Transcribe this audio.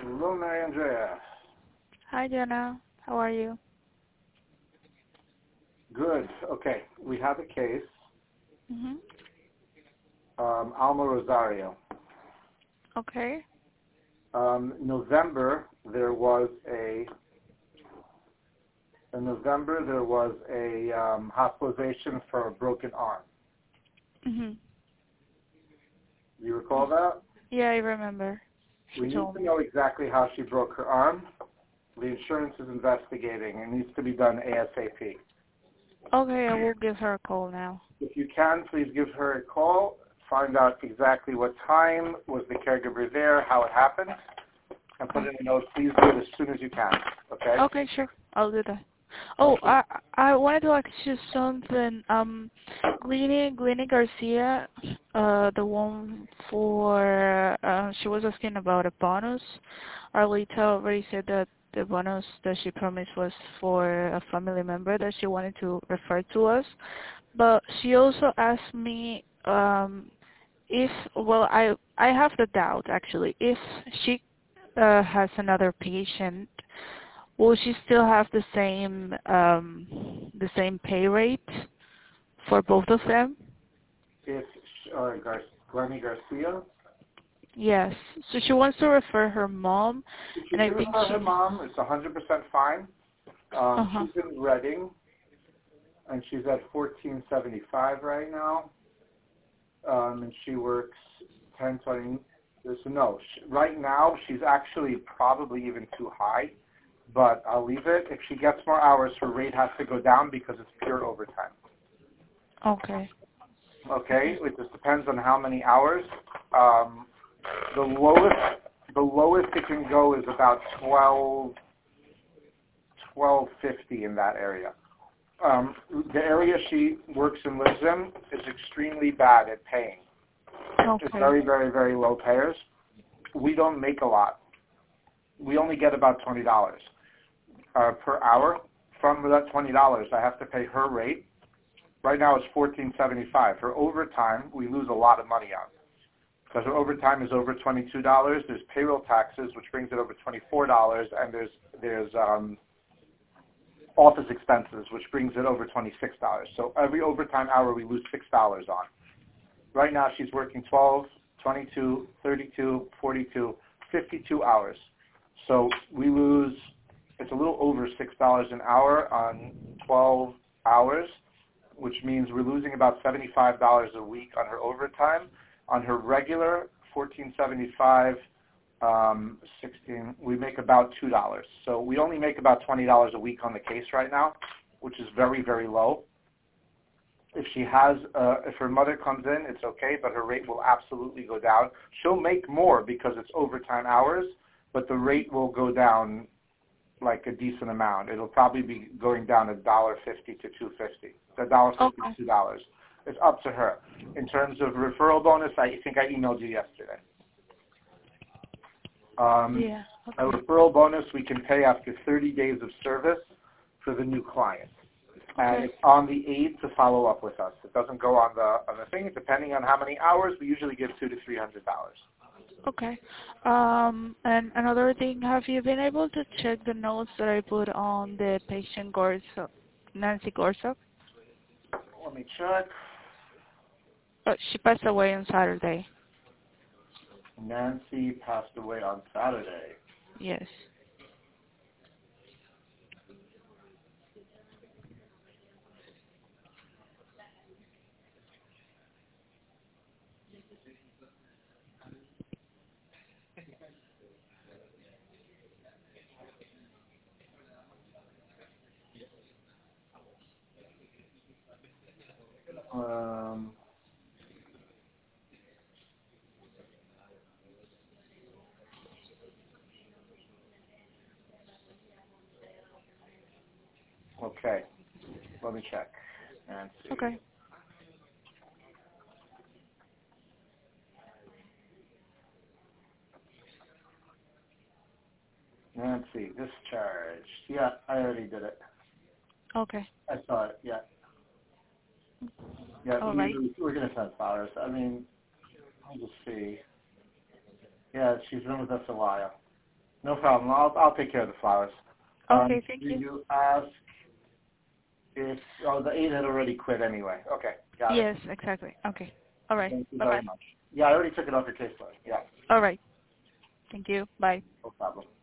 Hello, Mary Andrea. Hi, Jenna. How are you? Good. Okay, we have a case. Mhm. Alma Rosario. Okay. November there was a hospitalization for a broken arm. Mhm. Do you recall that? Yeah, I remember. We She need told to me. know exactly how she broke her arm. The insurance is investigating. It needs to be done ASAP. Okay, I will give her a call now. If you can, please give her a call. Find out exactly what time was the caregiver there, how it happened, and put Okay. in a note. Please do it as soon as you can. Okay? Okay, sure. I'll do that. Oh, Okay. I wanted to ask you something. Glennie Garcia, the one for she was asking about a bonus. Arlita already said that the bonus that she promised was for a family member that she wanted to refer to us. But she also asked me if, well, I have the doubt actually. If she has another patient, will she still have the same pay rate for both of them? If Glennie Garcia, Yes. So she wants to refer her mom, if you and I give it think for her she's. mom, it's 100% fine. Uh-huh. She's in Reading, and she's at 1475 right now, and she works 10, 20. So no, right now she's actually probably even too high, but I'll leave it. If she gets more hours, her rate has to go down because it's pure overtime. Okay. Okay, it just depends on how many hours. Um, the lowest it can go is about 1250 in that area. The area she works and lives in is extremely bad at paying. It's Okay. very, very, very low payers. We don't make a lot. We only get about $20 per hour. From that $20, I have to pay her rate. Right now it's $14.75. Her overtime, we lose a lot of money on. Because her overtime is over $22. There's payroll taxes, which brings it over $24, and there's office expenses, which brings it over $26. So every overtime hour we lose $6 on. Right now she's working 12, 22, 32, 42, 52 hours. So we lose, it's a little over $6 an hour on 12 hours, which means we're losing about $75 a week on her overtime. On her regular $14.75, 16, we make about $2. So we only make about $20 a week on the case right now, which is very, very low. If she has, if her mother comes in, it's okay, but her rate will absolutely go down. She'll make more because it's overtime hours, but the rate will go down like a decent amount. It'll probably be going down $1.50 to $2.50. $1.50 to $2. It's up to her. In terms of referral bonus, I think I emailed you yesterday. Yeah. A Okay. referral bonus we can pay after 30 days of service for the new client. And Okay. it's on the aide to follow up with us. It doesn't go on the thing. Depending on how many hours, we usually give $200 to $300. Okay. And another thing, have you been able to check the notes that I put on the patient Gorso, Nancy Gorso? Let me check. She passed away on Saturday. Nancy passed away on Saturday. Yes. Um, okay, let me check. Nancy. Okay. Nancy, discharged. Yeah, I already did it. Okay. I saw it, yeah. Yeah, All right. usually we're going to send flowers. I mean, I'll just see. Yeah, she's been with us a while. No problem. I'll take care of the flowers. Okay, thank Did you. you ask if the 8 had already quit anyway? Okay, got it. Yes, exactly. Okay. All right. Thank you Bye-bye. very much. Yeah, I already took it off your caseload. Yeah, All right. Thank you. Bye. no problem.